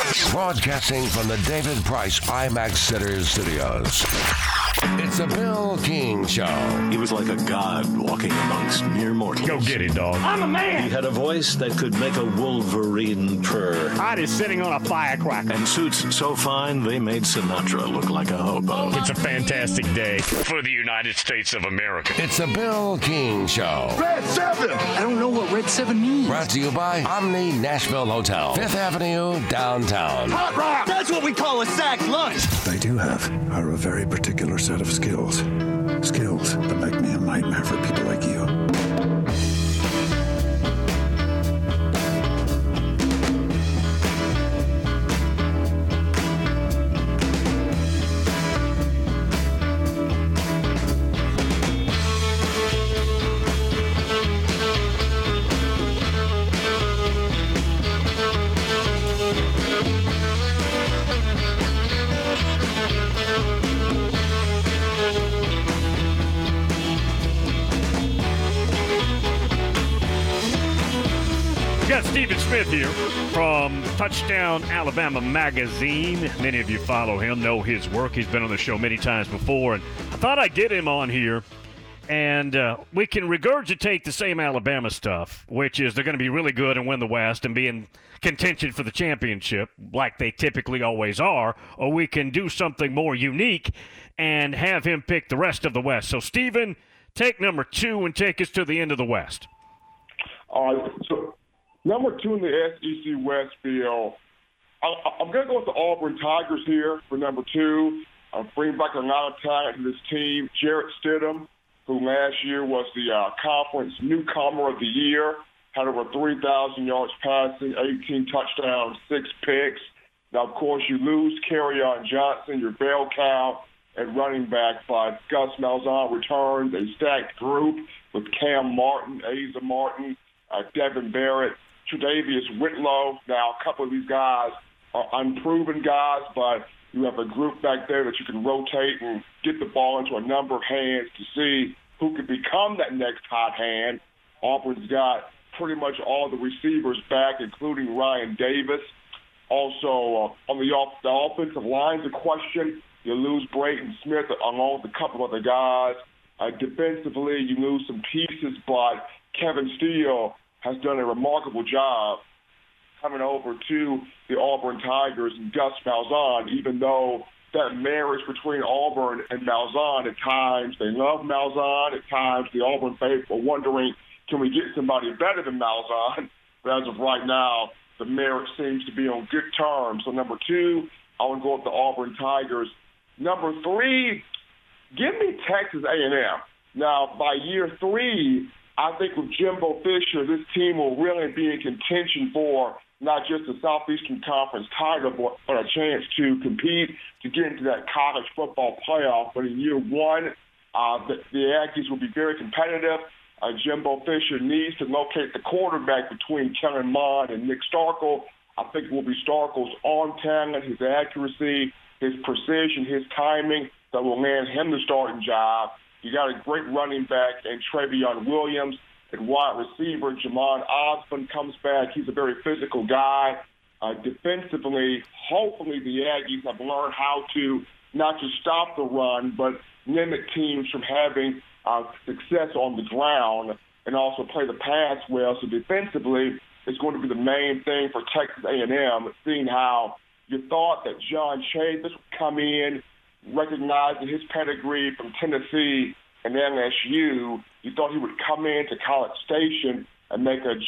Broadcasting from the David Price IMAX Sitters Studios. It's the Bill King Show. He was like a god walking amongst mere mortals. Go get it, dog. I'm a man. He had a voice that could make a wolverine purr. Hot is sitting on a firecracker. And suits so fine, they made Sinatra look like a hobo. It's a fantastic day for the United States of America. It's the Bill King Show. Red 7. I don't know what Red 7 means. Brought to you by Omni Nashville Hotel, 5th Avenue, downtown. Hot rock. That's what we call a sack lunch. I do have are a very particular set of skills. Skills that make me a nightmare for people like you. Stephen Smith here from Touchdown Alabama Magazine. Many of you follow him, know his work. He's been on the show many times before, and I thought I'd get him on here, and we can regurgitate the same Alabama stuff, which is they're going to be really good and win the West and be in contention for the championship like they typically always are, or we can do something more unique and have him pick the rest of the West. So, Stephen, take number 2 and take us to the end of the West. So number 2 in the SEC West, Bill. I'm going to go with the Auburn Tigers here for number 2. I'm bringing back a lot of talent to this team. Jarrett Stidham, who last year was the conference newcomer of the year, had over 3,000 yards passing, 18 touchdowns, 6 picks. Now, of course, you lose Kerryon Johnson, your bell cow at running back, but Gus Malzahn returns a stacked group with Cam Martin, Asa Martin, Devin Barrett, Tre'Davious Whitlow. Now, a couple of these guys are unproven guys, but you have a group back there that you can rotate and get the ball into a number of hands to see who could become that next hot hand. Auburn's got pretty much all the receivers back, including Ryan Davis. Also, on the offensive line's a question. You lose Braden Smith along with a couple of other guys. Defensively, you lose some pieces, but Kevin Steele has done a remarkable job coming over to the Auburn Tigers and Gus Malzahn, even though that marriage between Auburn and Malzahn at times, they love Malzahn. At times, the Auburn faithful are wondering, can we get somebody better than Malzahn? But as of right now, the marriage seems to be on good terms. So number 2, I would go with the Auburn Tigers. Number 3, give me Texas A&M. Now, by year 3, I think with Jimbo Fisher, this team will really be in contention for not just the Southeastern Conference title, but a chance to compete to get into that college football playoff. But in year 1, the Aggies will be very competitive. Jimbo Fisher needs to locate the quarterback between Kellen Mond and Nick Starkel. I think it will be Starkel's arm talent, his accuracy, his precision, his timing that will land him the starting job. You got a great running back in Travion Williams. At wide receiver, Jamon Osborne comes back. He's a very physical guy. Defensively, hopefully the Aggies have learned how to not just stop the run, but limit teams from having success on the ground and also play the pass well. So defensively, it's going to be the main thing for Texas A&M, seeing how you thought that John Chavis would come in, recognizing his pedigree from Tennessee and LSU. You thought he would come into College Station and make a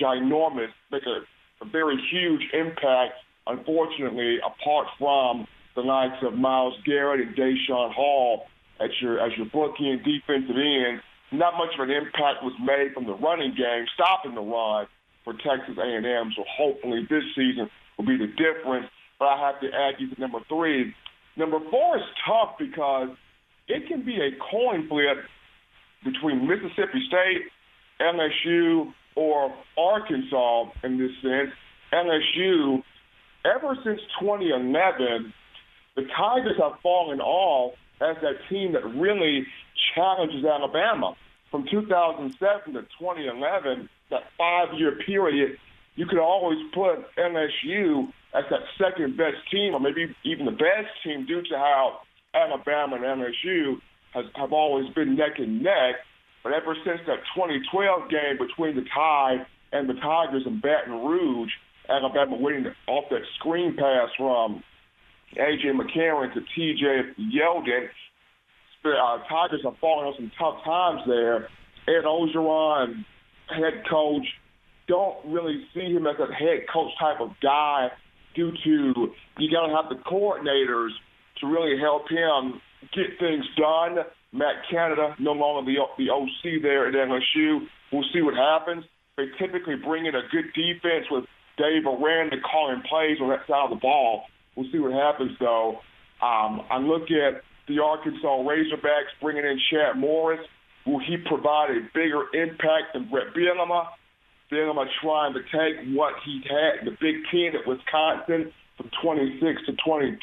very huge impact. Unfortunately, apart from the likes of Myles Garrett and Deshaun Hall as your bookie and defensive ends, not much of an impact was made from the running game, stopping the run for Texas A&M. So hopefully this season will be the difference. But I have to add you to number 3. Number 4 is tough because it can be a coin flip between Mississippi State, LSU, or Arkansas in this sense. LSU, ever since 2011, the Tigers have fallen off as that team that really challenges Alabama. From 2007 to 2011, that 5-year period, you could always put LSU as that second-best team, or maybe even the best team, due to how Alabama and LSU have always been neck and neck. But ever since that 2012 game between the Tide and the Tigers in Baton Rouge, Alabama winning off that screen pass from A.J. McCarron to T.J. Yeldon, Tigers have fallen on some tough times there. Ed Orgeron, head coach, don't really see him as a head coach type of guy due to you got to have the coordinators to really help him get things done. Matt Canada, no longer the OC there at LSU. We'll see what happens. They typically bring in a good defense with Dave Aranda calling plays on that side of the ball. We'll see what happens, though. I look at the Arkansas Razorbacks bringing in Chad Morris. Will he provide a bigger impact than Brett Bielema? Bielema trying to take what he had, the Big Ten at Wisconsin from 26 to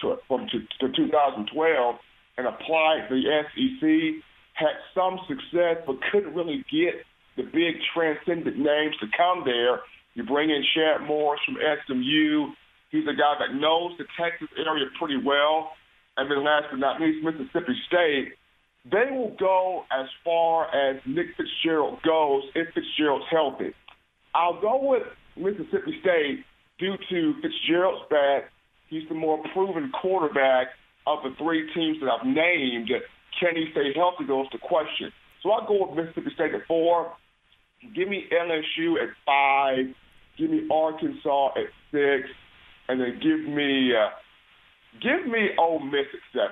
2012, and apply it to the SEC. Had some success, but couldn't really get the big transcendent names to come there. You bring in Chad Morris from SMU. He's a guy that knows the Texas area pretty well. And then last but not least, Mississippi State. They will go as far as Nick Fitzgerald goes if Fitzgerald's healthy. I'll go with Mississippi State due to Fitzgerald's bat. He's the more proven quarterback of the three teams that I've named. Can he stay healthy goes the question. So I'll go with Mississippi State at 4. Give me LSU at 5. Give me Arkansas at 6. And then give me Ole Miss at 7.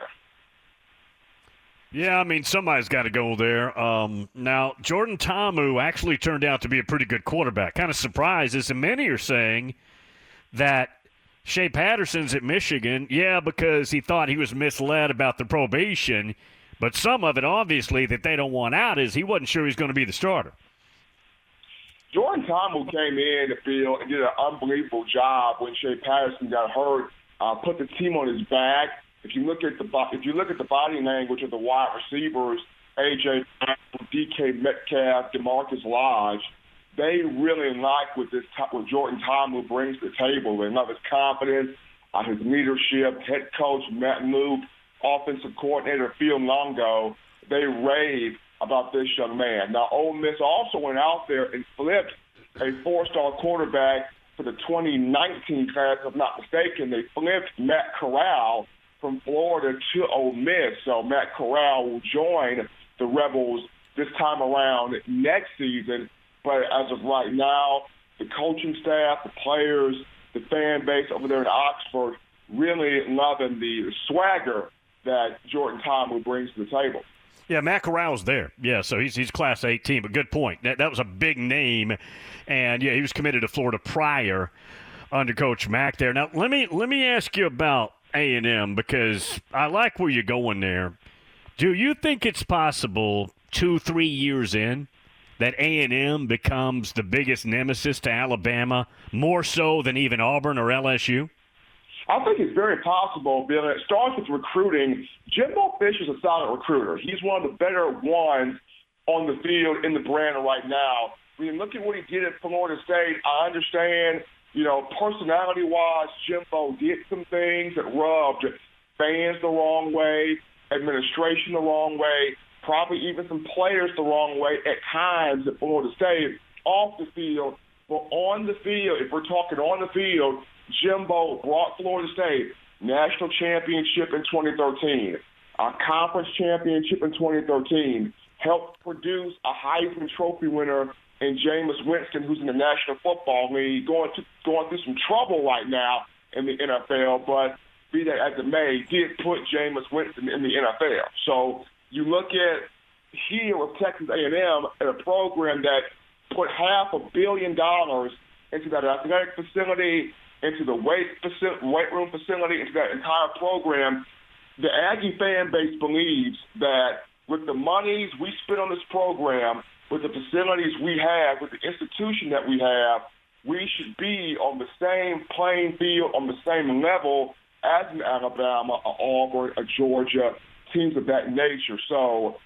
Yeah, I mean, somebody's got to go there. Now, Jordan Ta'amu actually turned out to be a pretty good quarterback. Kind of surprised, as many are saying, that Shea Patterson's at Michigan, because he thought he was misled about the probation. But some of it, obviously, that they don't want out is he wasn't sure he was going to be the starter. Jordan Ta'amu came in the field and did an unbelievable job when Shea Patterson got hurt, put the team on his back. If you look at the body language of the wide receivers, A.J. DK Metcalf, DeMarcus Lodge, they really like what Jordan Ta'amu brings to the table. They love his confidence, his leadership. Head coach Matt Luke, offensive coordinator Phil Longo, they rave about this young man. Now, Ole Miss also went out there and flipped a 4-star quarterback for the 2019 class, if I'm not mistaken. They flipped Matt Corral from Florida to Ole Miss. So Matt Corral will join the Rebels this time around next season. But as of right now, the coaching staff, the players, the fan base over there in Oxford really loving the swagger that Jordan Ta'amu brings to the table. Yeah, Matt Corral's there. Yeah, so he's Class 18, but good point. That was a big name, and he was committed to Florida prior under Coach Mack there. Now, let me ask you about A&M because I like where you're going there. Do you think it's possible 2-3 years in that A&M becomes the biggest nemesis to Alabama, more so than even Auburn or LSU? I think it's very possible, Bill. It starts with recruiting. Jimbo Fisher's a solid recruiter. He's one of the better ones on the field in the brand right now. When you look at what he did at Florida State, I understand, personality-wise, Jimbo did some things that rubbed fans the wrong way, administration the wrong way, probably even some players the wrong way at times at Florida State off the field. But on the field, if we're talking on the field, Jimbo brought Florida State national championship in 2013, a conference championship in 2013, helped produce a Heisman Trophy winner in Jameis Winston, who's in the National Football League, going through some trouble right now in the NFL, but be that as it may, did put Jameis Winston in the NFL. So you look at here with Texas A&M at a program that put $500 million into that athletic facility, into the weight room facility, into that entire program. The Aggie fan base believes that with the monies we spend on this program, with the facilities we have, with the institution that we have, we should be on the same playing field, on the same level as an Alabama, a Auburn, a Georgia, teams of that nature. So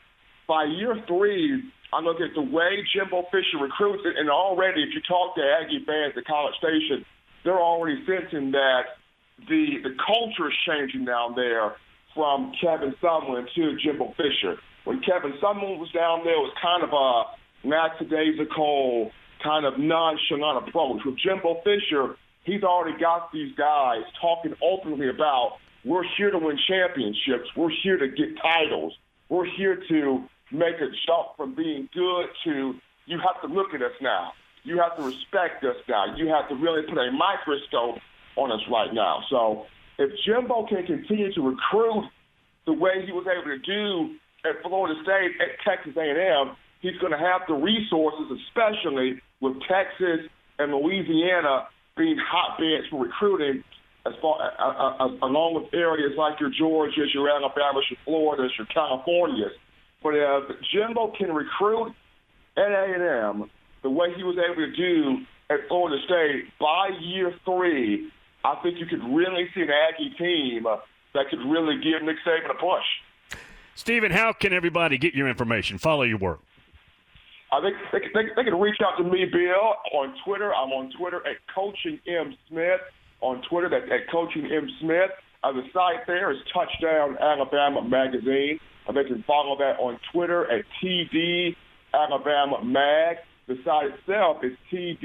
by year 3, I look at the way Jimbo Fisher recruits it, and already if you talk to Aggie fans at College Station, they're already sensing that the culture is changing down there from Kevin Sumlin to Jimbo Fisher. When Kevin Sumlin was down there, it was kind of a lackadaisical, kind of nonchalant approach. With Jimbo Fisher, he's already got these guys talking openly about, we're here to win championships. We're here to get titles. We're here to make a jump from being good to, you have to look at us now. You have to respect us now. You have to really put a microscope on us right now. So if Jimbo can continue to recruit the way he was able to do at Florida State, at Texas A&M, he's going to have the resources, especially with Texas and Louisiana being hotbeds for recruiting, as far along with areas like your Georgias, your Alabamas, your Floridas, your Californias. But if Jimbo can recruit at A&M the way he was able to do at Florida State, by year 3, I think you could really see an Aggie team that could really give Nick Saban a push. Stephen, how can everybody get your information, follow your work? I think they can reach out to me, Bill, on Twitter. I'm on Twitter at Coaching M. Smith. On Twitter, that's at Coaching M. Smith. The site there is Touchdown Alabama Magazine. They can follow that on Twitter at TD Alabama Mag. The site itself is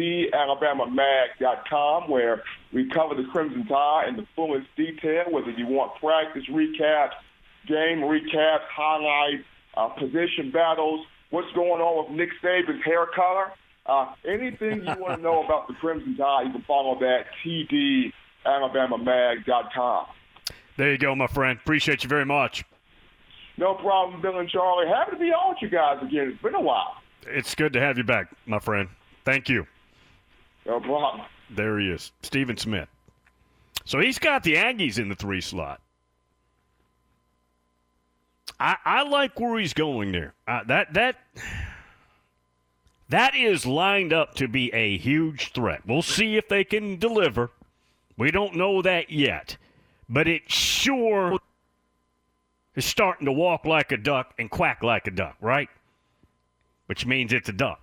tdalabamamag.com, where we cover the Crimson Tide in the fullest detail, whether you want practice recaps, game recaps, highlights, position battles, what's going on with Nick Saban's hair color. Anything you want to know about the Crimson Tide, you can follow that, tdalabamamag.com. There you go, my friend. Appreciate you very much. No problem, Bill and Charlie. Happy to be on with you guys again. It's been a while. It's good to have you back, my friend. Thank you. No problem. There he is, Stephen Smith. So he's got the Aggies in the 3 slot. I like where he's going there. That is lined up to be a huge threat. We'll see if they can deliver. We don't know that yet. But it sure is starting to walk like a duck and quack like a duck, right? Which means it's a duck.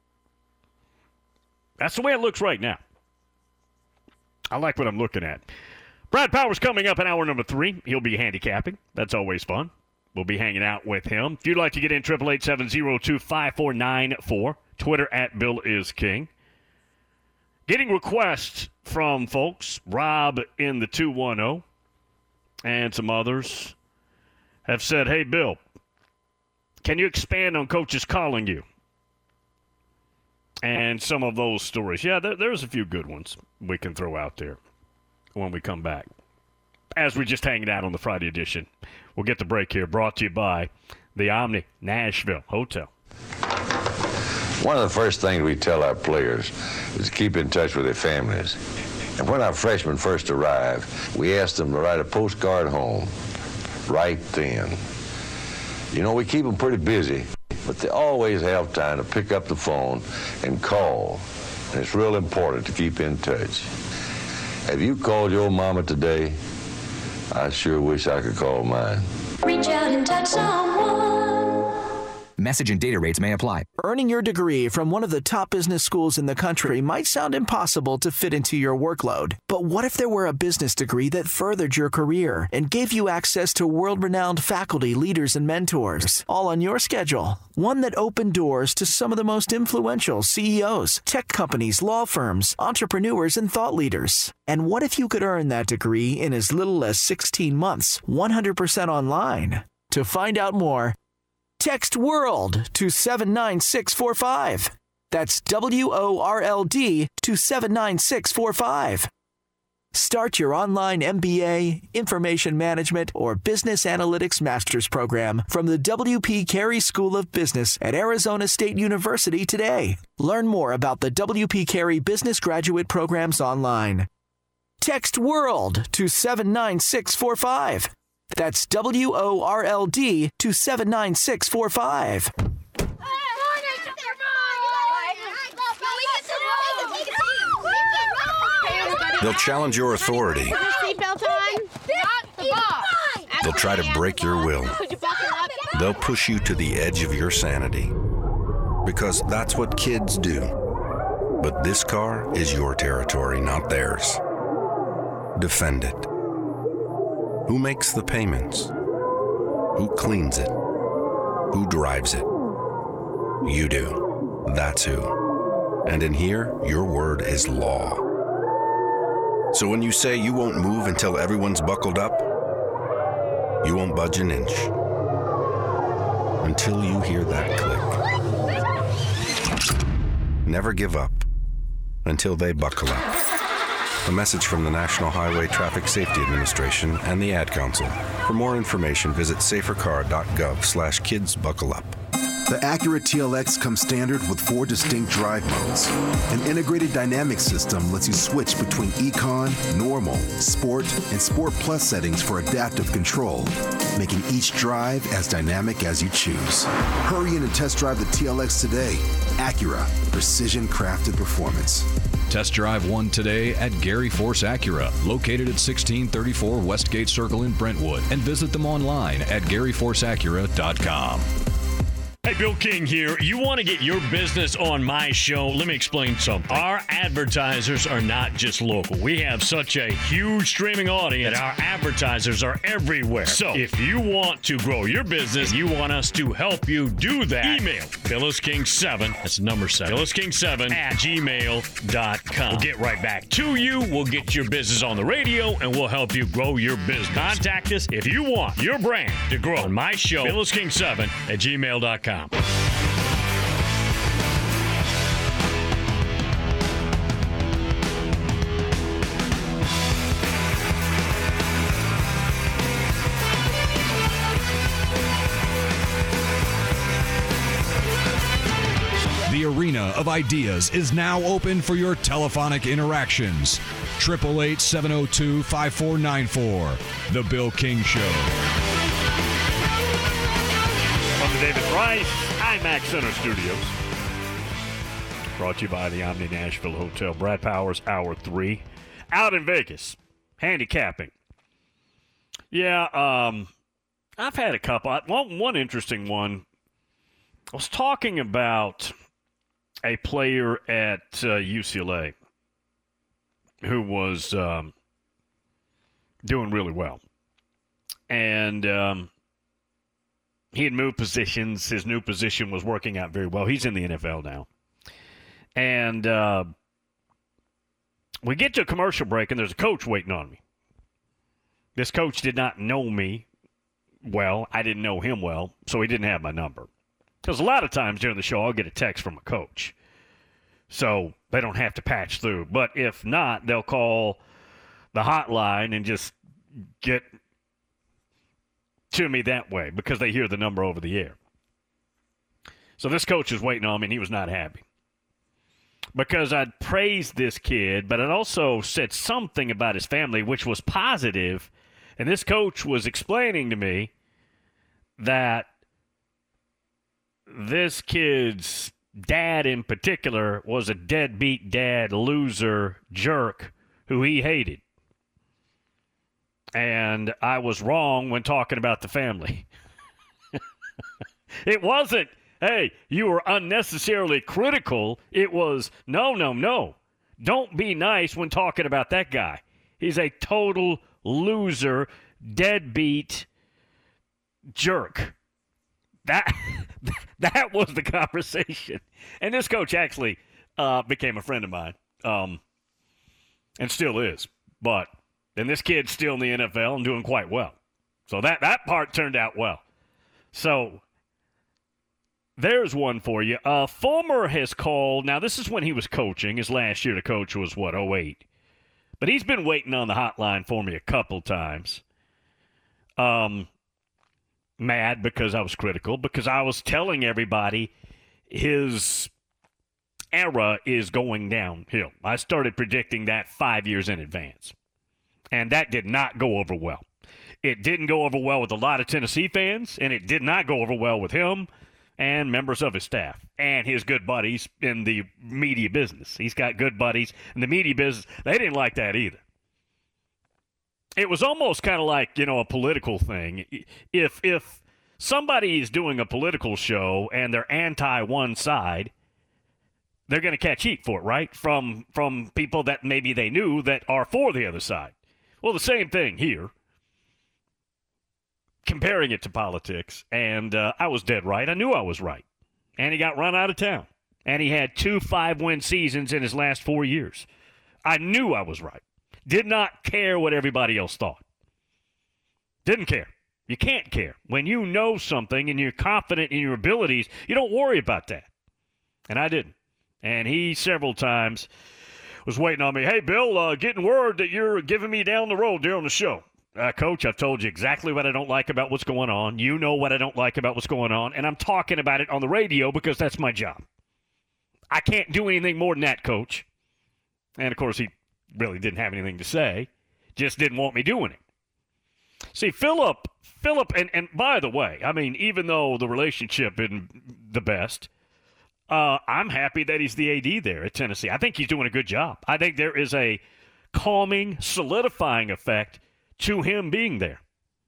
That's the way it looks right now. I like what I'm looking at. Brad Powers coming up in hour number 3. He'll be handicapping. That's always fun. We'll be hanging out with him. If you'd like to get in, 888-702-5494. Twitter at BillIsKing. Getting requests from folks. Rob in the 210 and some others have said, hey, Bill, can you expand on coaches calling you? And some of those stories. Yeah, there's a few good ones we can throw out there when we come back. As we're just hanging out on the Friday edition. We'll get the break here, brought to you by the Omni Nashville Hotel. One of the first things we tell our players is to keep in touch with their families. And when our freshmen first arrive, we ask them to write a postcard home right then. You know, we keep them pretty busy, but they always have time to pick up the phone and call. And it's real important to keep in touch. Have you called your mama today? I sure wish I could call mine. Reach out and touch someone. Message and data rates may apply. Earning your degree from one of the top business schools in the country might sound impossible to fit into your workload. But what if there were a business degree that furthered your career and gave you access to world-renowned faculty, leaders, and mentors, all on your schedule? One that opened doors to some of the most influential CEOs, tech companies, law firms, entrepreneurs, and thought leaders. And what if you could earn that degree in as little as 16 months, 100% online? To find out more, text WORLD to 79645. That's WORLD to 79645. Start your online MBA, Information Management, or Business Analytics Master's Program from the W.P. Carey School of Business at Arizona State University today. Learn more about the W.P. Carey Business Graduate Programs online. Text WORLD to 79645. That's WORLD to 79645. They'll challenge your authority. They'll try to break your will. They'll push you to the edge of your sanity. Because that's what kids do. But this car is your territory, not theirs. Defend it. Who makes the payments? Who cleans it? Who drives it? You do. That's who. And in here, your word is law. So when you say you won't move until everyone's buckled up, you won't budge an inch. Until you hear that click. Never give up until they buckle up. A message from the National Highway Traffic Safety Administration and the Ad Council. For more information, visit safercar.gov/kidsbuckleup. The Acura TLX comes standard with 4 distinct drive modes. An integrated dynamic system lets you switch between Econ, Normal, Sport, and Sport Plus settings for adaptive control, making each drive as dynamic as you choose. Hurry in and test drive the TLX today. Acura, precision-crafted performance. Test drive one today at Gary Force Acura, located at 1634 Westgate Circle in Brentwood, and visit them online at GaryForceAcura.com. Hey, Bill King here. You want to get your business on my show? Let me explain something. Our advertisers are not just local. We have such a huge streaming audience that our advertisers are everywhere. So if you want to grow your business, you want us to help you do that, email PhyllisKing7, that's number 7, PhyllisKing7 at gmail.com. We'll get right back to you. We'll get your business on the radio, and we'll help you grow your business. Contact us if you want your brand to grow on my show, PhyllisKing7 at gmail.com. The arena of ideas is now open for your telephonic interactions. 888-702-5494. The Bill King Show. From the David Price IMAX Center Studios. Brought to you by the Omni Nashville Hotel. Brad Powers, Hour 3. Out in Vegas. Handicapping. Yeah, I've had a couple. One interesting one. I was talking about a player at UCLA who was doing really well. And he had moved positions. His new position was working out very well. He's in the NFL now. And we get to a commercial break, and there's a coach waiting on me. This coach did not know me well. I didn't know him well, so he didn't have my number. Because a lot of times during the show, I'll get a text from a coach. So they don't have to patch through. But if not, they'll call the hotline and just get to me that way because they hear the number over the air. So this coach was waiting on me, and he was not happy. Because I'd praised this kid, but I'd also said something about his family, which was positive. And this coach was explaining to me that this kid's dad in particular was a deadbeat dad, loser, jerk who he hated. And I was wrong when talking about the family. It wasn't, hey, you were unnecessarily critical. It was, no. Don't be nice when talking about that guy. He's a total loser, deadbeat jerk. That was the conversation. And this coach actually became a friend of mine and still is. And this kid's still in the NFL and doing quite well. So that part turned out well. So there's one for you. Fulmer has called. Now, this is when he was coaching. His last year to coach was, 2008. But he's been waiting on the hotline for me a couple times. Mad because I was critical, because I was telling everybody his era is going downhill. I started predicting that 5 years in advance. And that did not go over well. It didn't go over well with a lot of Tennessee fans, and it did not go over well with him and members of his staff and his good buddies in the media business. He's got good buddies in the media business. They didn't like that either. It was almost kind of like, a political thing. If somebody is doing a political show and they're anti one side, they're going to catch heat for it, right? From people that maybe they knew that are for the other side. Well, the same thing here. Comparing it to politics, and I was dead right. I knew I was right. And he got run out of town. And he had 2 5-win seasons in his last 4 years. I knew I was right. Did not care what everybody else thought. Didn't care. You can't care. When you know something and you're confident in your abilities, you don't worry about that. And I didn't. And he several times was waiting on me. Hey, Bill, getting word that you're giving me down the road during the show. Coach, I've told you exactly what I don't like about what's going on. You know what I don't like about what's going on. And I'm talking about it on the radio because that's my job. I can't do anything more than that, Coach. And, of course, he really didn't have anything to say. Just didn't want me doing it. See, Philip, and by the way, I mean, even though the relationship isn't the best, I'm happy that he's the AD there at Tennessee. I think he's doing a good job. I think there is a calming, solidifying effect to him being there.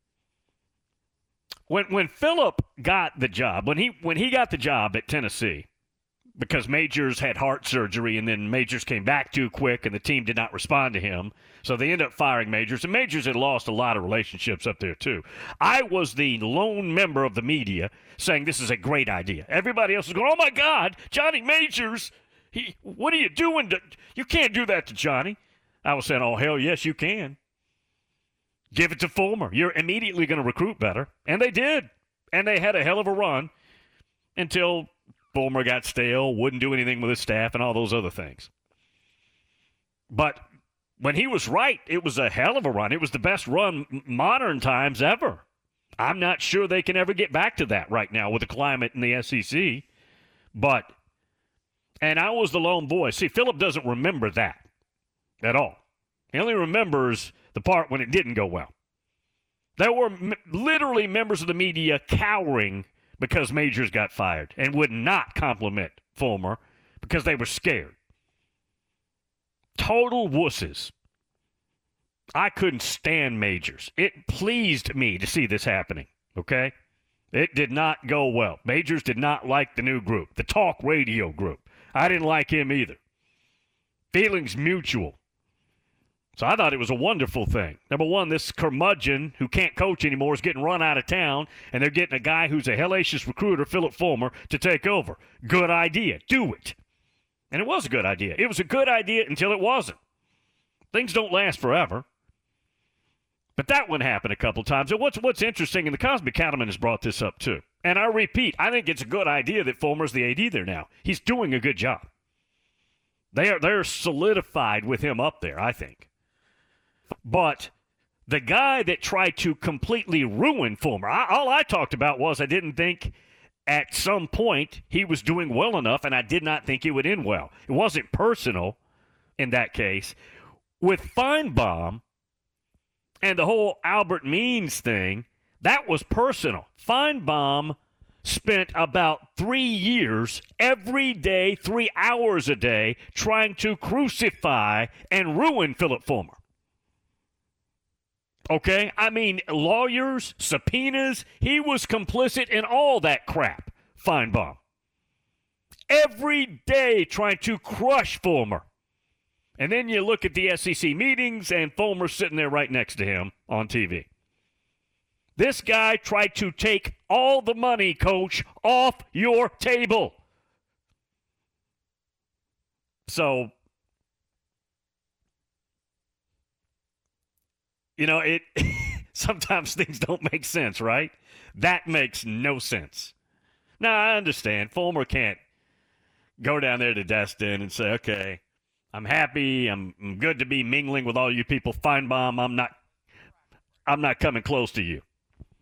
When Philip got the job, when he got the job at Tennessee, because Majors had heart surgery and then Majors came back too quick and the team did not respond to him, so they ended up firing Majors, and Majors had lost a lot of relationships up there too. I was the lone member of the media saying this is a great idea. Everybody else was going, oh my God, Johnny Majors, what are you doing? You can't do that to Johnny. I was saying, oh hell yes you can. Give it to Fulmer. You're immediately going to recruit better. And they did. And they had a hell of a run until Fulmer got stale, wouldn't do anything with his staff, and all those other things. But when he was right, it was a hell of a run. It was the best run modern times ever. I'm not sure they can ever get back to that right now with the climate in the SEC. And I was the lone voice. See, Philip doesn't remember that at all. He only remembers the part when it didn't go well. There were literally members of the media cowering because Majors got fired and would not compliment Fulmer because they were scared. Total wusses. I couldn't stand Majors. It pleased me to see this happening, okay? It did not go well. Majors did not like the new group, the talk radio group. I didn't like him either. Feelings mutual. So I thought it was a wonderful thing. Number one, this curmudgeon who can't coach anymore is getting run out of town, and they're getting a guy who's a hellacious recruiter, Philip Fulmer, to take over. Good idea. Do it. And it was a good idea. It was a good idea until it wasn't. Things don't last forever. But that one happened a couple times. And what's interesting, and the Cosby Cattleman has brought this up too, and I repeat, I think it's a good idea that Fulmer's the AD there now. He's doing a good job. They're solidified with him up there, I think. But the guy that tried to completely ruin Fulmer, all I talked about was I didn't think at some point he was doing well enough, and I did not think it would end well. It wasn't personal in that case. With Feinbaum and the whole Albert Means thing, that was personal. Feinbaum spent about 3 years, every day, 3 hours a day, trying to crucify and ruin Philip Fulmer. Okay? I mean, lawyers, subpoenas, he was complicit in all that crap, Feinbaum. Every day trying to crush Fulmer. And then you look at the SEC meetings, and Fulmer's sitting there right next to him on TV. This guy tried to take all the money, Coach, off your table. So, you know, sometimes things don't make sense, right? That makes no sense. Now, I understand. Fulmer can't go down there to Destin and say, okay, I'm happy. I'm good to be mingling with all you people. Feinbaum, I'm not coming close to you.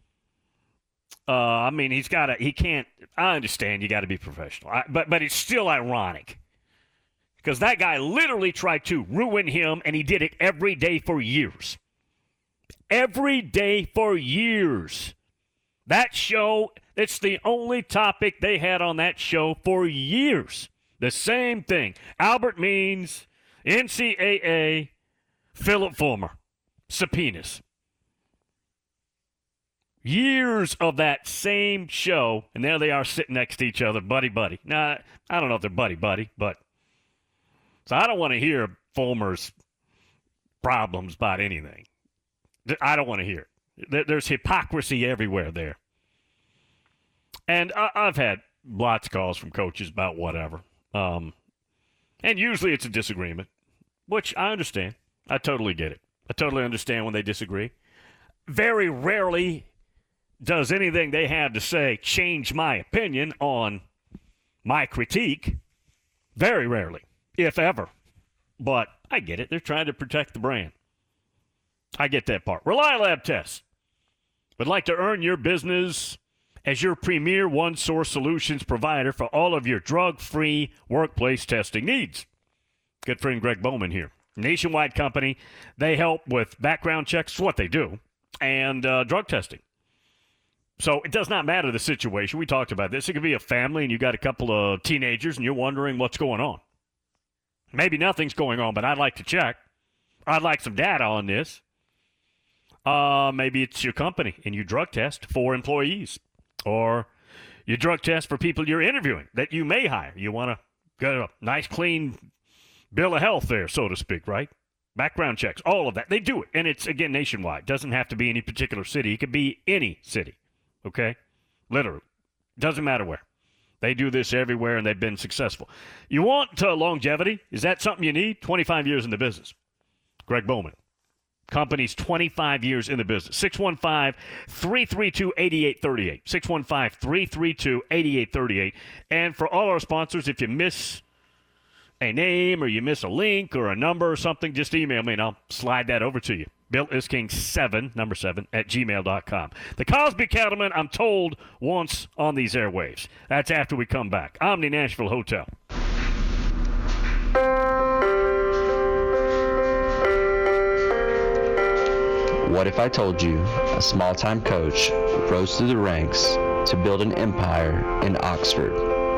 I mean, he can't. I understand you got to be professional. But it's still ironic because that guy literally tried to ruin him, and he did it every day for years. Every day for years. That show, it's the only topic they had on that show for years. The same thing. Albert Means, NCAA, Philip Fulmer, subpoenas. Years of that same show, and there they are sitting next to each other, buddy-buddy. Now, I don't know if they're buddy-buddy, but So I don't want to hear Fulmer's problems about anything. I don't want to hear it. There's hypocrisy everywhere there. And I've had lots of calls from coaches about whatever. And usually it's a disagreement, which I understand. I totally get it. I totally understand when they disagree. Very rarely does anything they have to say change my opinion on my critique. Very rarely, if ever. But I get it. They're trying to protect the brand. I get that part. ReliLab Tests would like to earn your business as your premier one-source solutions provider for all of your drug-free workplace testing needs. Good friend Greg Bowman here. Nationwide company. They help with background checks, what they do, and drug testing. So it does not matter the situation. We talked about this. It could be a family and you got a couple of teenagers and you're wondering what's going on. Maybe nothing's going on, but I'd like to check. I'd like some data on this. Maybe it's your company and you drug test for employees. Or you drug test for people you're interviewing that you may hire. You want to get a nice, clean bill of health there, so to speak, right? Background checks, all of that. They do it. And it's, again, nationwide. Doesn't have to be any particular city. It could be any city, okay? Literally. Doesn't matter where. They do this everywhere, and they've been successful. You want longevity? Is that something you need? 25 years in the business. Greg Bowman. Company's 25 years in the business. 615-332-8838. 615-332-8838. And for all our sponsors, if you miss a name or you miss a link or a number or something, just email me and I'll slide that over to you. BillIsking7, number 7, at gmail.com. The Cosby Cattleman, I'm told, once on these airwaves. That's after we come back. Omni Nashville Hotel. What if I told you a small-time coach rose through the ranks to build an empire in Oxford?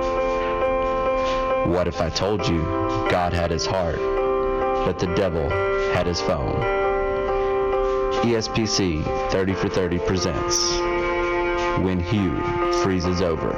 What if I told you God had his heart, but the devil had his phone? ESPC 30 for 30 presents When Hugh Freezes Over.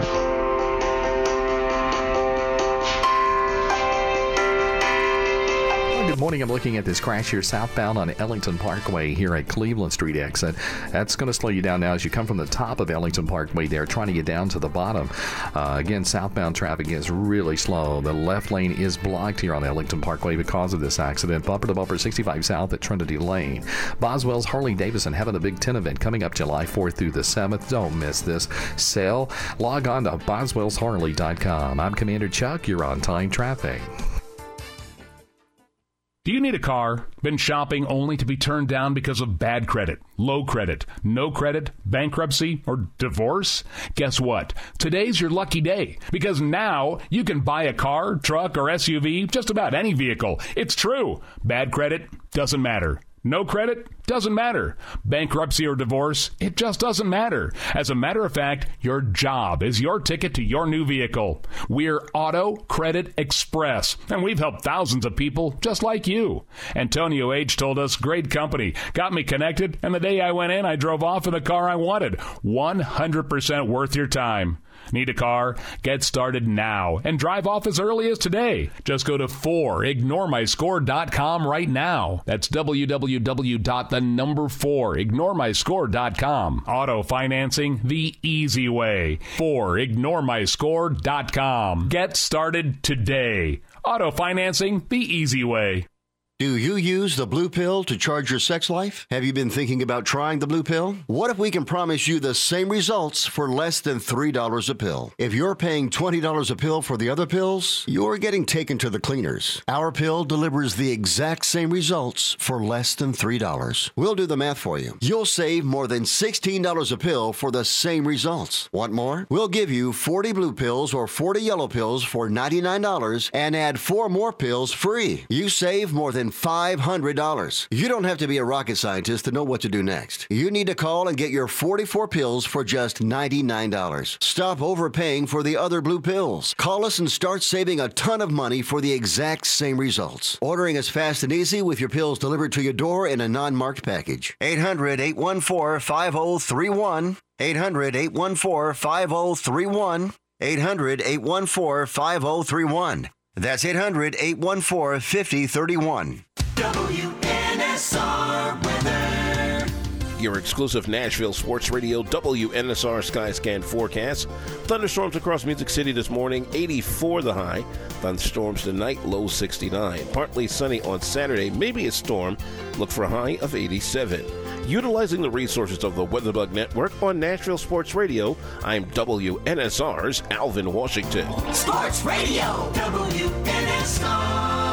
Good morning. I'm looking at this crash here southbound on Ellington Parkway here at Cleveland Street exit. That's going to slow you down now as you come from the top of Ellington Parkway there, trying to get down to the bottom. Again, southbound traffic is really slow. The left lane is blocked here on Ellington Parkway because of this accident. Bumper to bumper 65 south at Trinity Lane. Boswell's Harley-Davidson having a Big Ten event coming up July 4th through the 7th. Don't miss this sale. Log on to boswellsharley.com. I'm Commander Chuck. You're on time traffic. Do you need a car? Been shopping only to be turned down because of bad credit, low credit, no credit, bankruptcy, or divorce? Guess what? Today's your lucky day, because now you can buy a car, truck, or SUV, just about any vehicle. It's true. Bad credit doesn't matter. No credit? Doesn't matter. Bankruptcy or divorce? It just doesn't matter. As a matter of fact, your job is your ticket to your new vehicle. We're Auto Credit Express, and we've helped thousands of people just like you. Antonio H. told us, great company, got me connected, and the day I went in, I drove off in the car I wanted. 100% worth your time. Need a car? Get started now and drive off as early as today. Just go to 4ignoremyscore.com right now. That's www.4ignoremyscore.com. Auto financing the easy way. 4ignoremyscore.com. Get started today. Auto financing the easy way. Do you use the Blue Pill to charge your sex life? Have you been thinking about trying the Blue Pill? What if we can promise you the same results for less than $3 a pill? If you're paying $20 a pill for the other pills, you're getting taken to the cleaners. Our pill delivers the exact same results for less than $3. We'll do the math for you. You'll save more than $16 a pill for the same results. Want more? We'll give you 40 blue pills or 40 yellow pills for $99 and add 4 more pills free. You save more than $500. You don't have to be a rocket scientist to know what to do next. You need to call and get your 44 pills for just $99. Stop overpaying for the other blue pills. Call us and start saving a ton of money for the exact same results. Ordering is fast and easy with your pills delivered to your door in a non-marked package. 800-814-5031. 800-814-5031. 800-814-5031. That's 800-814-5031. WNSR weather. Your exclusive Nashville Sports Radio WNSR Skyscan forecast. Thunderstorms across Music City this morning, 84 the high. Thunderstorms tonight, low 69. Partly sunny on Saturday, maybe a storm. Look for a high of 87. Utilizing the resources of the WeatherBug Network on Nashville Sports Radio, I'm WNSR's Alvin Washington. Sports Radio, WNSR.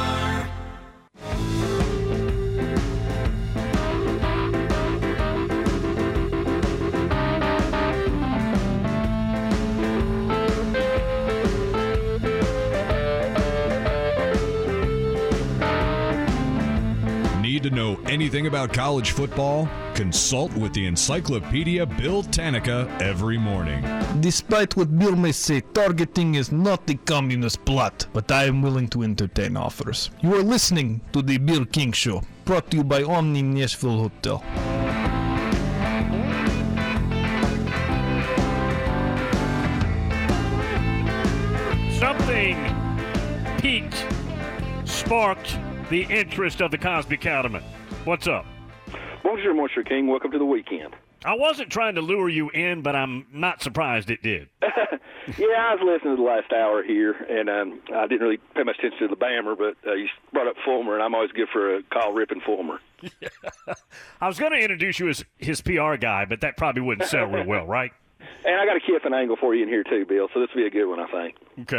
Need to know anything about college football? Consult with the Encyclopedia Bill Tanica every morning. Despite what Bill may say, targeting is not the communist plot, but I am willing to entertain offers. You are listening to The Bill King Show, brought to you by Omni Nashville Hotel. Something piqued, sparked the interest of the Cosby Cattleman. What's up? Bonjour, Monsieur King. Welcome to the weekend. I wasn't trying to lure you in, but I'm not surprised it did. Yeah, I was listening to the last hour here, and I didn't really pay much attention to the Bammer, but you brought up Fulmer, and I'm always good for a call ripping Fulmer. I was going to introduce you as his PR guy, but that probably wouldn't sell real well, right? And I got a Kiffin angle for you in here too, Bill, so this will be a good one, I think. Okay.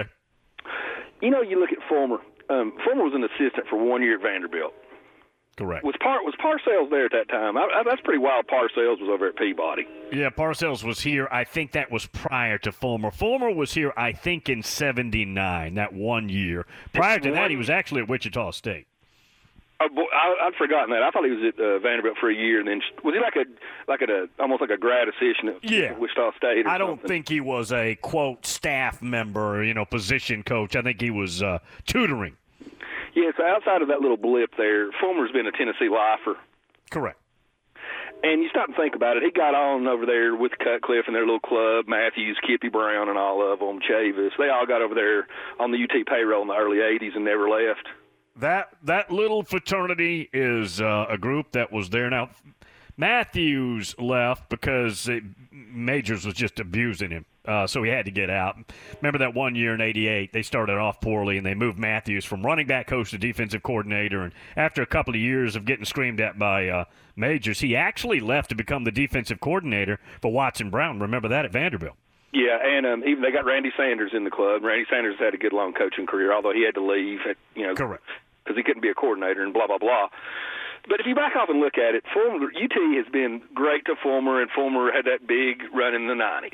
You know, you look at Fulmer. Fulmer was an assistant for 1 year at Vanderbilt. Correct. Was Parcells there at that time? That's pretty wild. Parcells was over at Peabody. Yeah, Parcells was here. I think that was prior to Fulmer. Fulmer was here, I think, in '79, that 1 year. Prior to that, he was actually at Wichita State. Oh, boy, I'd forgotten that. I thought he was at Vanderbilt for a year, and then was he almost like a grad assistant at Wichita State? I don't think he was a quote staff member, position coach. I think he was tutoring. Yeah, so outside of that little blip there, Fulmer's been a Tennessee lifer. Correct. And you stop and think about it. He got on over there with Cutcliffe and their little club, Matthews, Kippy Brown, and all of them, Chavis. They all got over there on the UT payroll in the early 80s and never left. That little fraternity is a group that was there. Now, Matthews left because Majors was just abusing him, so he had to get out. Remember that 1 year in '88, they started off poorly, and they moved Matthews from running back coach to defensive coordinator. And after a couple of years of getting screamed at by Majors, he actually left to become the defensive coordinator for Watson Brown. Remember that at Vanderbilt? Yeah, and even they got Randy Sanders in the club. Randy Sanders had a good long coaching career, although he had to leave, Correct, because he couldn't be a coordinator and blah, blah, blah. But if you back off and look at it, UT has been great to Fulmer, and Fulmer had that big run in the 90s.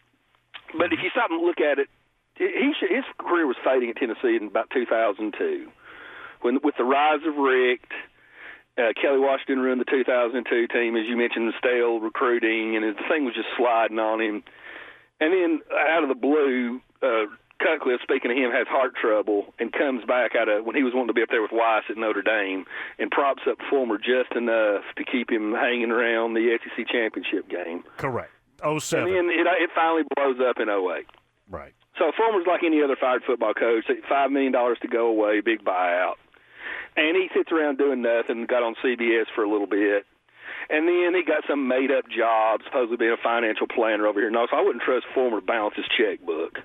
But if you stop and look at it, his career was fading at Tennessee in about 2002. With the rise of Richt, Kelly Washington ruined the 2002 team, as you mentioned, the stale recruiting, and the thing was just sliding on him. And then out of the blue, Cutcliffe, speaking of him, has heart trouble and comes back out of when he was wanting to be up there with Weiss at Notre Dame and props up Fulmer just enough to keep him hanging around the SEC championship game. Correct. 07. And then it finally blows up in 08. Right. So Fulmer's like any other fired football coach. $5 million to go away, big buyout. And he sits around doing nothing, got on CBS for a little bit. And then he got some made-up job, supposedly being a financial planner over here. No, so I wouldn't trust Fulmer to balance his checkbook.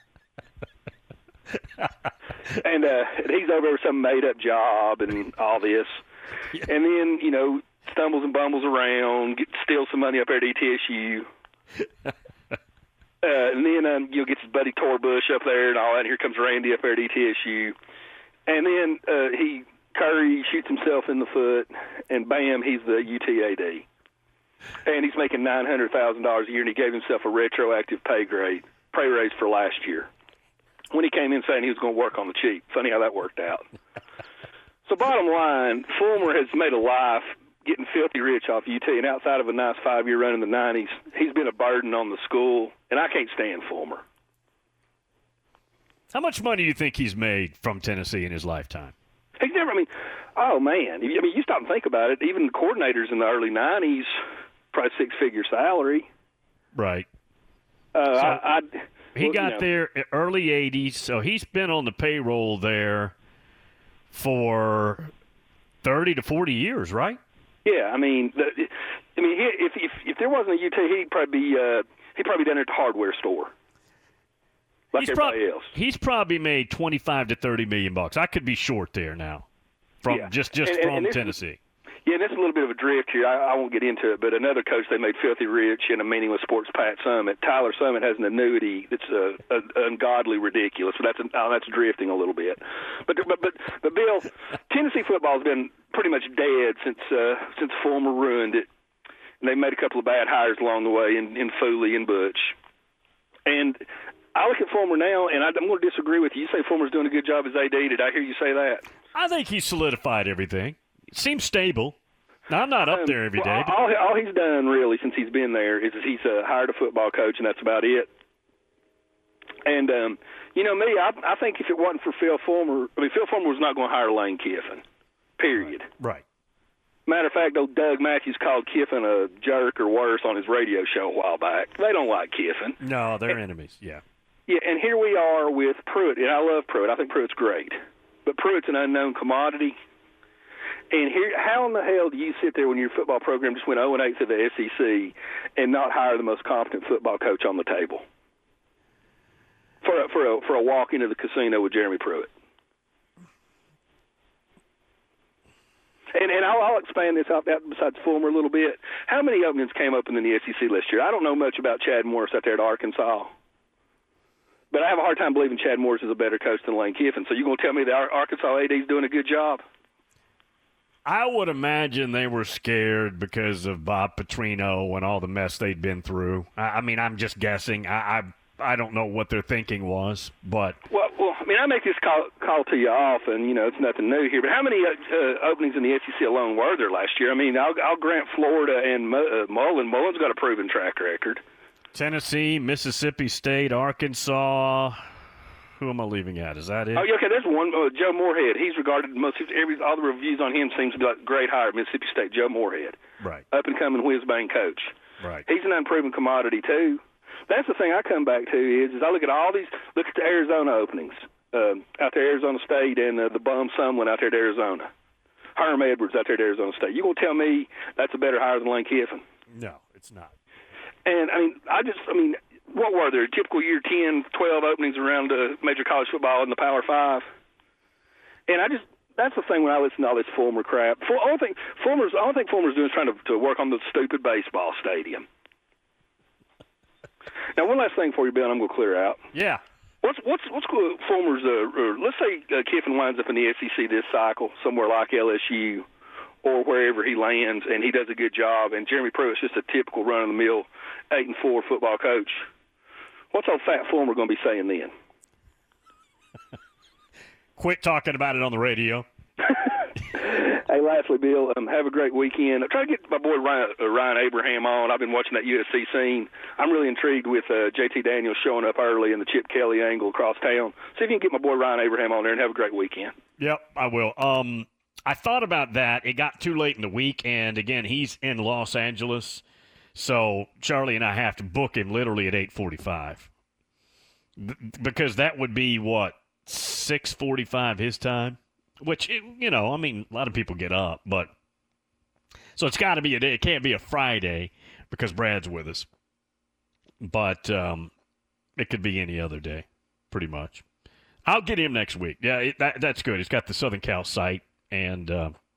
And he's over with some made-up job and all this. Yeah. And then, stumbles and bumbles around, steals some money up there at ETSU. And then you'll get his buddy Torbush up there and all that. And here comes Randy up there at ETSU. And then Curry shoots himself in the foot, and bam, he's the UTAD. And he's making $900,000 a year, and he gave himself a retroactive pay raise for last year when he came in saying he was going to work on the cheap. Funny how that worked out. So bottom line, Fulmer has made a life getting filthy rich off UT, and outside of a nice 5-year run in the 90s, he's been a burden on the school, and I can't stand Fulmer. How much money do you think he's made from Tennessee in his lifetime? He's never, oh, man. You stop and think about it. Even the coordinators in the early 90s, probably 6-figure salary. Right. He got there early 80s, so he's been on the payroll there for 30 to 40 years, right? Yeah, if there wasn't a UT, he'd probably be down there at the hardware store, like everybody else. He's probably made $25 to $30 million. I could be short there now, from Tennessee. Yeah, that's a little bit of a drift here. I won't get into it, but another coach they made filthy rich in a meaningless sports, Pat Summitt. Tyler Summitt has an annuity that's ungodly ridiculous. So that's drifting a little bit. But Bill, Tennessee football has been pretty much dead since Fulmer ruined it. And they made a couple of bad hires along the way in Foley and Butch. And I look at Fulmer now, and I'm going to disagree with you. You say Fulmer's doing a good job as AD. Did I hear you say that? I think he solidified everything. It seems stable. Now, I'm not up there every day. All he's done, really, since he's been there is he's hired a football coach, and that's about it. And, me, I think if it wasn't for Phil Fulmer, Phil Fulmer was not going to hire Lane Kiffin, period. Right. Matter of fact, Doug Matthews called Kiffin a jerk or worse on his radio show a while back. They don't like Kiffin. No, they're enemies, yeah. Yeah, and here we are with Pruitt, and I love Pruitt. I think Pruitt's great. But Pruitt's an unknown commodity. And here, how in the hell do you sit there when your football program just went 0-8 to the SEC and not hire the most competent football coach on the table for a walk into the casino with Jeremy Pruitt? And I'll expand this out besides Fulmer a little bit. How many openings came open in the SEC last year? I don't know much about Chad Morris out there at Arkansas, but I have a hard time believing Chad Morris is a better coach than Lane Kiffin. So you're going to tell me that Arkansas AD is doing a good job? I would imagine they were scared because of Bob Petrino and all the mess they'd been through. I'm just guessing. I don't know what their thinking was, but well, I make this call to you often. It's nothing new here. But how many openings in the SEC alone were there last year? I'll grant Florida and Mullen. Mullen's got a proven track record. Tennessee, Mississippi State, Arkansas. Who am I leaving out? Is that it? Oh, yeah, okay. There's one. Joe Moorhead. He's regarded all the reviews on him seems to be like great hire. Mississippi State. Joe Moorhead. Right. Up and coming whiz-bang coach. Right. He's an unproven commodity too. That's the thing I come back to is I look at all these. Look at the Arizona openings out there, Arizona State, and the bum Sumlin out there at Arizona. Herm Edwards out there at Arizona State. You gonna tell me that's a better hire than Lane Kiffin? No, it's not. And what were there? Typical year 10, 12 openings around major college football in the Power 5. And that's the thing when I listen to all this Fulmer crap. I don't think Fulmer's doing is trying to work on the stupid baseball stadium. Now, one last thing for you, Bill, and I'm going to clear out. Yeah. What's Fulmer's? Let's say Kiffin winds up in the SEC this cycle, somewhere like LSU or wherever he lands, and he does a good job. And Jeremy Pruitt's just a typical run-of-the-mill 8-4 football coach. What's old fat Fulmer going to be saying then? Quit talking about it on the radio. Hey, lastly, Bill, have a great weekend. I'm trying to get my boy Ryan Abraham on. I've been watching that USC scene. I'm really intrigued with JT Daniels showing up early in the Chip Kelly angle across town. See if you can get my boy Ryan Abraham on there and have a great weekend. Yep, I will. I thought about that. It got too late in the week, and, again, he's in Los Angeles. So Charlie and I have to book him literally at 8:45 because that would be, 6:45 his time? Which, a lot of people get up. But so it's got to be a day. It can't be a Friday because Brad's with us. But it could be any other day, pretty much. I'll get him next week. Yeah, that's good. He's got the Southern Cal site, and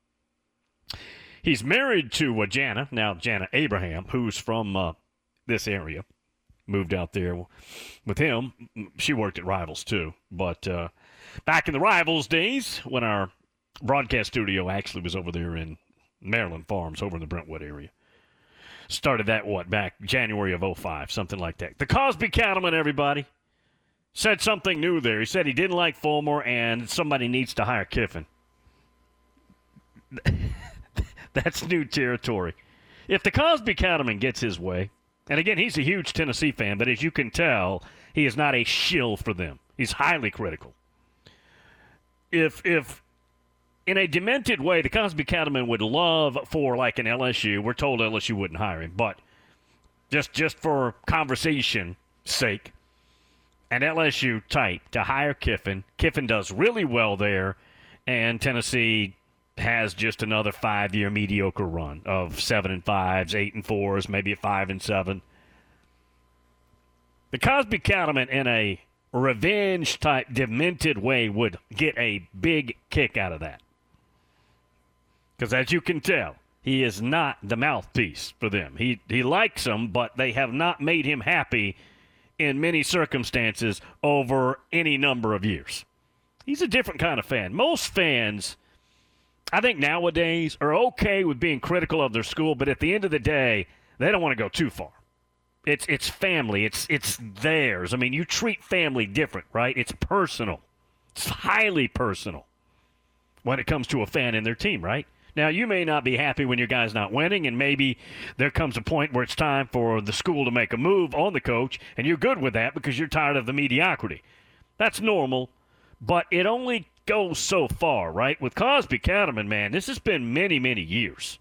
he's married to Jana Abraham, who's from this area. Moved out there with him. She worked at Rivals, too. But back in the Rivals days, when our broadcast studio actually was over there in Maryland Farms, over in the Brentwood area. Started that, back January of 2005, something like that. The Cosby Cattleman, everybody, said something new there. He said he didn't like Fulmer and somebody needs to hire Kiffin. That's new territory. If the Cosby Cattleman gets his way, and again, he's a huge Tennessee fan, but as you can tell, he is not a shill for them. He's highly critical. If in a demented way, the Cosby Cattleman would love for like an LSU. We're told LSU wouldn't hire him, but just for conversation's sake, and LSU tight to hire Kiffin. Kiffin does really well there, and Tennessee has just another 5-year mediocre run of 7-5s, 8-4s, maybe a 5-7. The Cosby Cattleman in a revenge-type, demented way would get a big kick out of that. Because as you can tell, he is not the mouthpiece for them. He likes them, but they have not made him happy in many circumstances over any number of years. He's a different kind of fan. Most fans, I think nowadays, are okay with being critical of their school, but at the end of the day, they don't want to go too far. It's family. It's theirs. I mean, you treat family different, right? It's personal. It's highly personal when it comes to a fan and their team, right? Now, you may not be happy when your guy's not winning, and maybe there comes a point where it's time for the school to make a move on the coach, and you're good with that because you're tired of the mediocrity. That's normal, but it only goes so far, right? With Cosby Cattleman, man, this has been many, many years.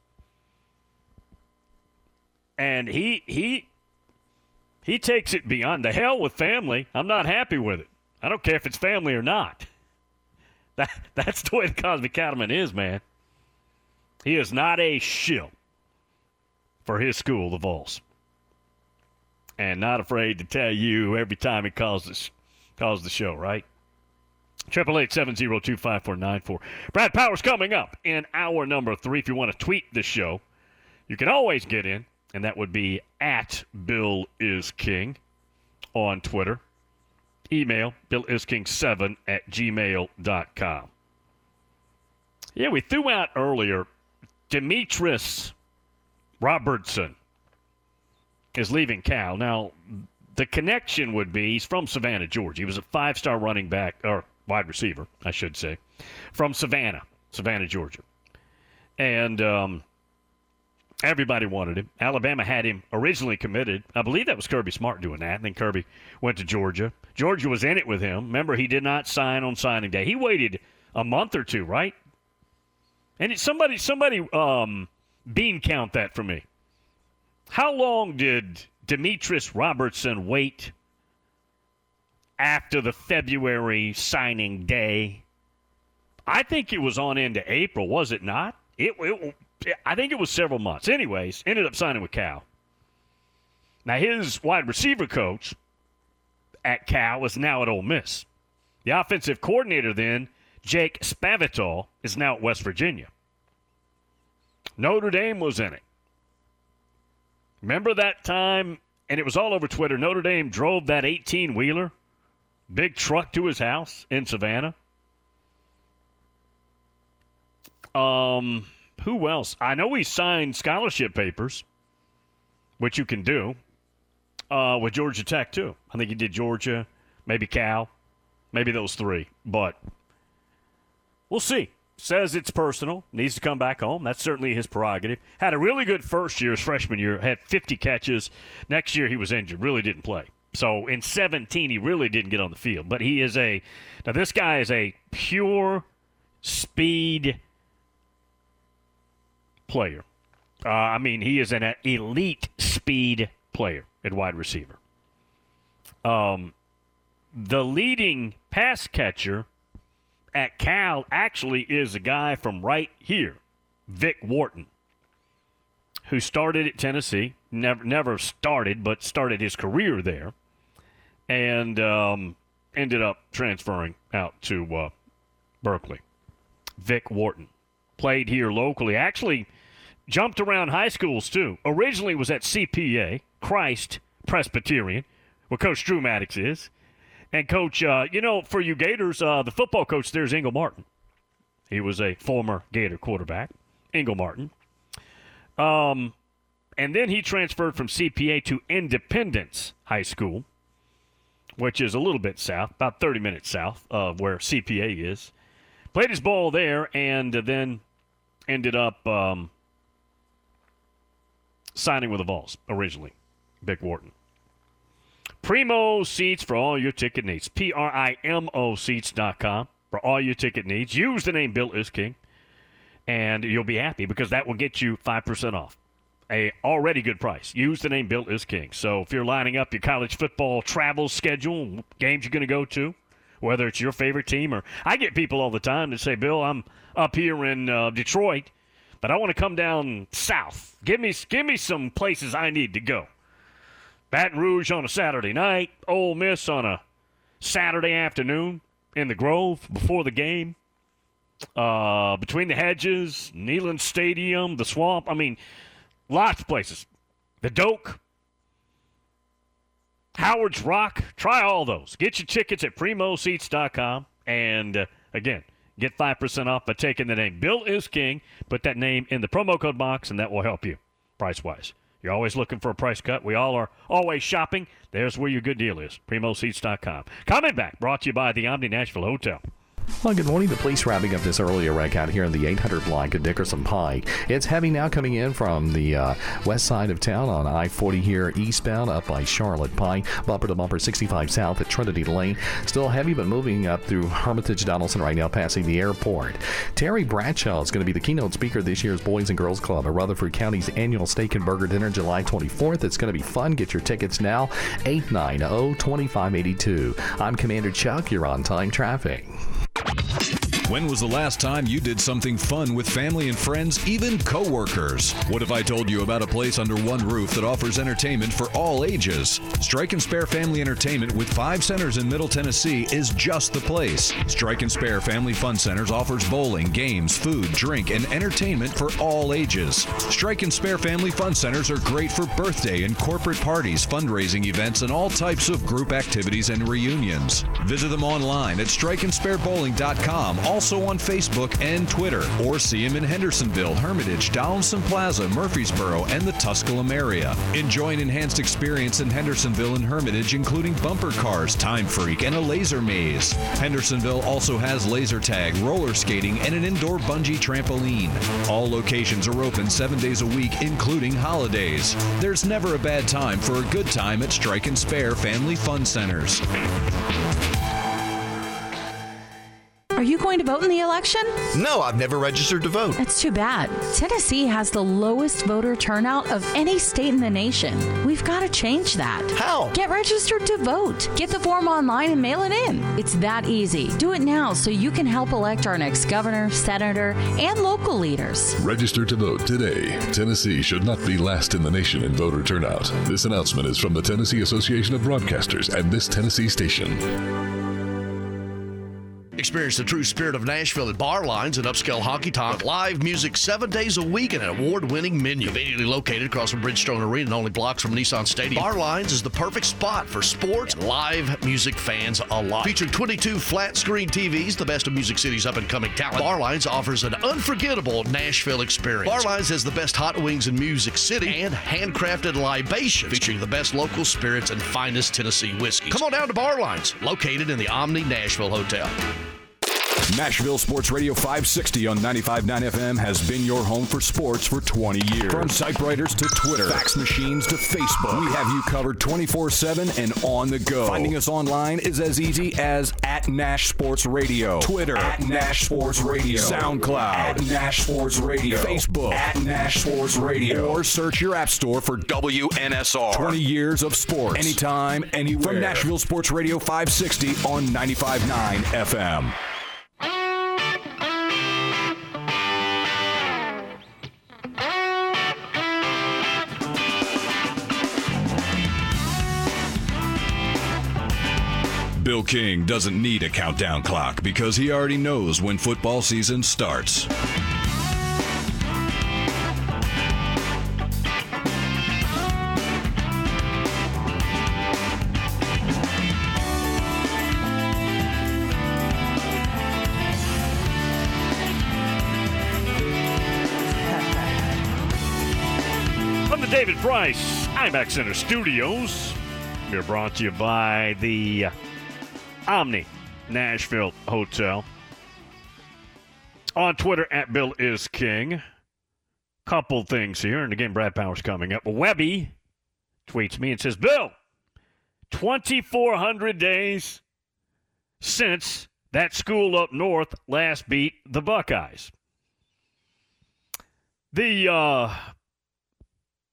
And he takes it beyond. The hell with family. I'm not happy with it. I don't care if it's family or not. That's the way the Cosby Cattleman is, man. He is not a shill for his school, the Vols. And not afraid to tell you every time he calls the show, right? 888-702-5494. Brad Powers coming up in hour number 3. If you want to tweet the show, you can always get in, and that would be at BillIsKing on Twitter. Email BillIsKing7@gmail.com. Yeah, we threw out earlier Demetris Robertson is leaving Cal. Now, the connection would be he's from Savannah, Georgia. He was a 5-star running back, or wide receiver, I should say, from Savannah, Georgia. And everybody wanted him. Alabama had him originally committed. I believe that was Kirby Smart doing that. And then Kirby went to Georgia. Georgia was in it with him. Remember, he did not sign on signing day. He waited a month or two, right? And somebody bean count that for me. How long did Demetris Robertson wait after the February signing day? I think it was on into April, was it not? I think it was several months. Anyways, ended up signing with Cal. Now, his wide receiver coach at Cal is now at Ole Miss. The offensive coordinator then, Jake Spavital, is now at West Virginia. Notre Dame was in it. Remember that time, and it was all over Twitter, Notre Dame drove that 18-wheeler, big truck to his house in Savannah? Who else? I know he signed scholarship papers, which you can do, with Georgia Tech, too. I think he did Georgia, maybe Cal, maybe those three. But we'll see. Says it's personal, needs to come back home. That's certainly his prerogative. Had a really good first year, his freshman year, had 50 catches. Next year he was injured, really didn't play. So in 17, he really didn't get on the field. But he is now this guy is a pure speed player. He is an elite speed player at wide receiver. The leading pass catcher at Cal actually is a guy from right here, Vic Wharton, who started at Tennessee, never started, but started his career there, and ended up transferring out to Berkeley. Vic Wharton played here locally, actually jumped around high schools too. Originally was at CPA, Christ Presbyterian, where Coach Drew Maddox is. And, Coach, for you Gators, the football coach there is Ingle Martin. He was a former Gator quarterback, Ingle Martin. And then he transferred from CPA to Independence High School, which is a little bit south, about 30 minutes south of where CPA is. Played his ball there and then ended up signing with the Vols originally, Vic Wharton. Primo Seats for all your ticket needs. PRIMO Seats.com for all your ticket needs. Use the name Bill Is King, and you'll be happy because that will get you 5% off a already good price. Use the name Bill is King. So if you're lining up your college football travel schedule, games you're going to go to, whether it's your favorite team or I get people all the time that say, Bill, I'm up here in Detroit, but I want to come down south. Give me some places I need to go. Baton Rouge on a Saturday night, Ole Miss on a Saturday afternoon in the Grove before the game. Between the Hedges, Neyland Stadium, the Swamp. I mean, lots of places. The Doak, Howard's Rock. Try all those. Get your tickets at PrimoSeats.com. And, again, get 5% off by taking the name Bill is King. Put that name in the promo code box, and that will help you price-wise. You're always looking for a price cut. We all are always shopping. There's where your good deal is. PrimoSeats.com. Coming back, brought to you by the Omni Nashville Hotel. Well, good morning. The police wrapping up this earlier wreck out here in the 800 block of Dickerson Pike. It's heavy now coming in from the west side of town on I-40 here eastbound up by Charlotte Pike. Bumper to bumper 65 south at Trinity Lane. Still heavy, but moving up through Hermitage Donaldson right now, passing the airport. Terry Bradshaw is going to be the keynote speaker of this year's Boys and Girls Club at Rutherford County's annual Steak and Burger Dinner July 24th. It's going to be fun. Get your tickets now, 890-2582. I'm Commander Chuck. You're on time traffic. When was the last time you did something fun with family and friends, even coworkers? What if I told you about a place under one roof that offers entertainment for all ages? Strike and Spare Family Entertainment with 5 centers in Middle Tennessee is just the place. Strike and Spare Family Fun Centers offers bowling, games, food, drink, and entertainment for all ages. Strike and Spare Family Fun Centers are great for birthday and corporate parties, fundraising events, and all types of group activities and reunions. Visit them online at strikeandsparebowling.com. Also on Facebook and Twitter, or see him in Hendersonville, Hermitage, Donaldson Plaza, Murfreesboro, and the Tusculum area. Enjoy an enhanced experience in Hendersonville and Hermitage, including bumper cars, Time Freak, and a laser maze. Hendersonville also has laser tag, roller skating, and an indoor bungee trampoline. All locations are open 7 days a week, including holidays. There's never a bad time for a good time at Strike and Spare Family Fun Centers. Are you going to vote in the election? No, I've never registered to vote. That's too bad. Tennessee has the lowest voter turnout of any state in the nation. We've got to change that. How? Get registered to vote. Get the form online and mail it in. It's that easy. Do it now so you can help elect our next governor, senator, and local leaders. Register to vote today. Tennessee should not be last in the nation in voter turnout. This announcement is from the Tennessee Association of Broadcasters and this Tennessee station. Experience the true spirit of Nashville at Bar Lines and upscale honky tonk. Live music 7 days a week and an award-winning menu. Conveniently located across from Bridgestone Arena and only blocks from Nissan Stadium. Bar Lines is the perfect spot for sports and live music fans alike. Featuring 22 flat-screen TVs, the best of Music City's up-and-coming talent, Bar Lines offers an unforgettable Nashville experience. Bar Lines has the best hot wings in Music City and handcrafted libations featuring the best local spirits and finest Tennessee whiskeys. Come on down to Bar Lines, located in the Omni Nashville Hotel. Nashville Sports Radio 560 on 95.9 FM has been your home for sports for 20 years. From typewriters to Twitter, fax machines to Facebook, we have you covered 24/7 and on the go. Finding us online is as easy as @Nash Sports Radio, Twitter @Nash Sports Radio, SoundCloud @Nash Sports Radio, Facebook @Nash Sports Radio, or search your app store for WNSR. 20 years of sports, anytime, anywhere. From Nashville Sports Radio 560 on 95.9 FM. Bill King doesn't need a countdown clock because he already knows when football season starts. From the David Price IMAX Center Studios, we're brought to you by the Omni Nashville Hotel. On Twitter @BillIsKing. Couple things here, and again, Brad Powers coming up. Webby tweets me and says, Bill, 2,400 days since that school up north last beat the Buckeyes. The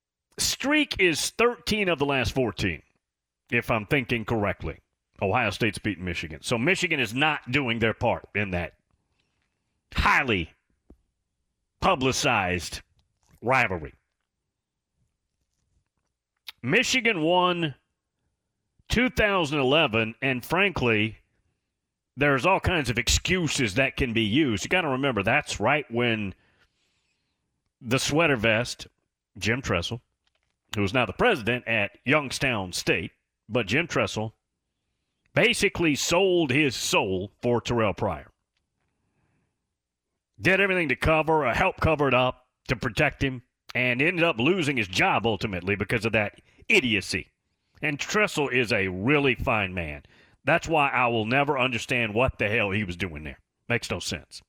streak is 13 of the last 14, if I'm thinking correctly. Ohio State's beaten Michigan. So Michigan is not doing their part in that highly publicized rivalry. Michigan won 2011, and frankly, there's all kinds of excuses that can be used. You got to remember, that's right when the sweater vest, Jim Tressel, who is now the president at Youngstown State, but Jim Tressel basically sold his soul for Terrell Pryor. Did everything to help cover it up, to protect him, and ended up losing his job ultimately because of that idiocy. And Tressel is a really fine man. That's why I will never understand what the hell he was doing there. Makes no sense.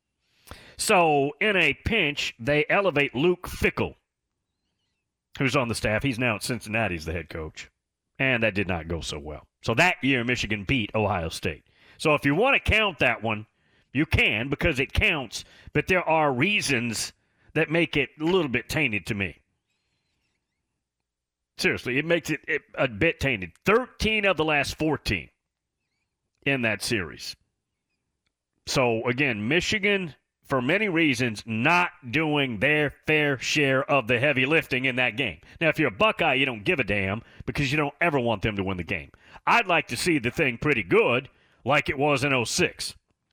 So, in a pinch, they elevate Luke Fickell, who's on the staff. He's now at Cincinnati as the head coach. And that did not go so well. So that year, Michigan beat Ohio State. So if you want to count that one, you can, because it counts. But there are reasons that make it a little bit tainted to me. Seriously, it makes it a bit tainted. 13 of the last 14 in that series. So, again, Michigan, for many reasons, not doing their fair share of the heavy lifting in that game. Now, if you're a Buckeye, you don't give a damn because you don't ever want them to win the game. I'd like to see the thing pretty good like it was in 2006.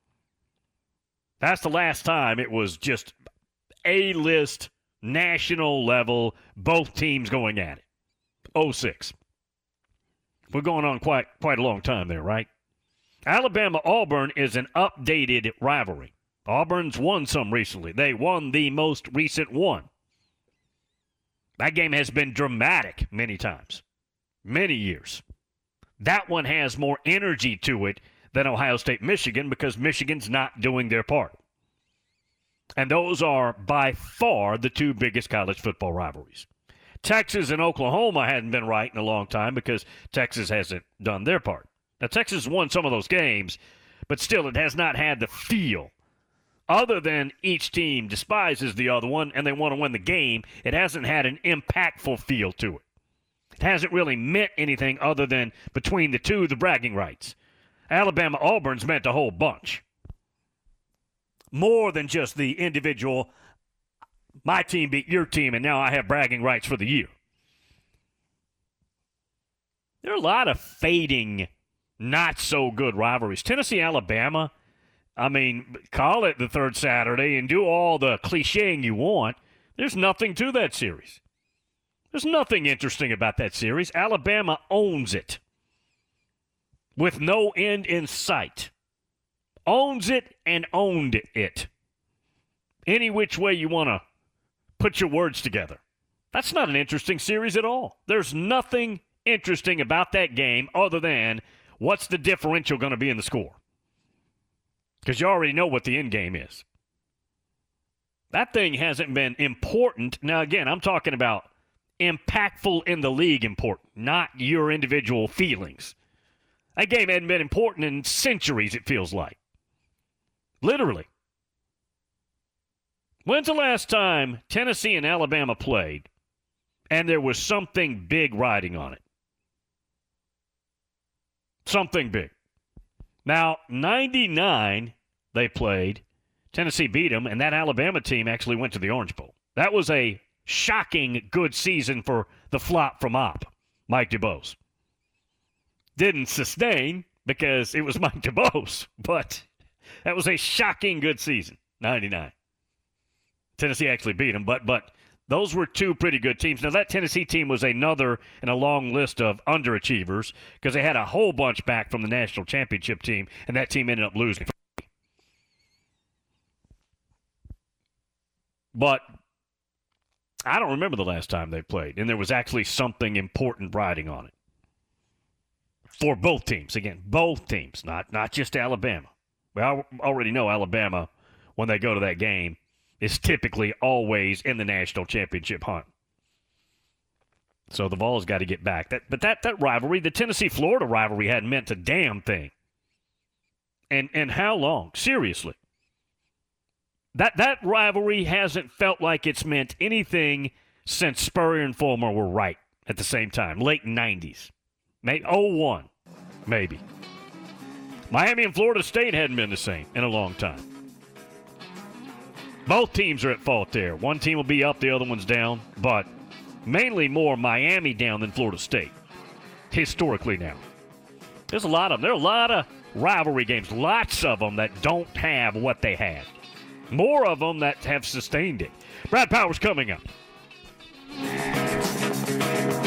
That's the last time it was just A-list, national level, both teams going at it. 2006. We're going on quite a long time there, right? Alabama-Auburn is an updated rivalry. Auburn's won some recently. They won the most recent one. That game has been dramatic many times, many years. That one has more energy to it than Ohio State-Michigan because Michigan's not doing their part. And those are by far the two biggest college football rivalries. Texas and Oklahoma hadn't been right in a long time because Texas hasn't done their part. Now, Texas won some of those games, but still it has not had the feel. Other than each team despises the other one and they want to win the game, it hasn't had an impactful feel to it. It hasn't really meant anything other than between the two, the bragging rights. Alabama-Auburn's meant a whole bunch. More than just the individual, my team beat your team and now I have bragging rights for the year. There are a lot of fading, not so good rivalries. Tennessee-Alabama, I mean, call it the third Saturday and do all the clicheing you want. There's nothing to that series. There's nothing interesting about that series. Alabama owns it with no end in sight. Owns it and owned it. Any which way you want to put your words together. That's not an interesting series at all. There's nothing interesting about that game other than what's the differential going to be in the score. Because you already know what the end game is. That thing hasn't been important. Now, again, I'm talking about impactful in the league important, not your individual feelings. That game hadn't been important in centuries, it feels like. Literally. When's the last time Tennessee and Alabama played and there was something big riding on it? Something big. Now, 99, they played. Tennessee beat them, and that Alabama team actually went to the Orange Bowl. That was a shocking good season for the flop from Opp, Mike DuBose. Didn't sustain because it was Mike DuBose, but that was a shocking good season, 99. Tennessee actually beat them, but those were two pretty good teams. Now, that Tennessee team was another in a long list of underachievers because they had a whole bunch back from the national championship team, and that team ended up losing. But I don't remember the last time they played, and there was actually something important riding on it. For both teams. Again, both teams, not just Alabama. We already know Alabama, when they go to that game, is typically always in the national championship hunt. So the Vols got to get back. But that rivalry, the Tennessee-Florida rivalry, hadn't meant a damn thing. And how long? Seriously. That rivalry hasn't felt like it's meant anything since Spurrier and Fulmer were right at the same time, late 90s. Maybe 01, maybe. Miami and Florida State hadn't been the same in a long time. Both teams are at fault there. One team will be up, the other one's down, but mainly more Miami down than Florida State, historically now. There's a lot of them. There are a lot of rivalry games, lots of them that don't have what they had. More of them that have sustained it. Brad Powers coming up.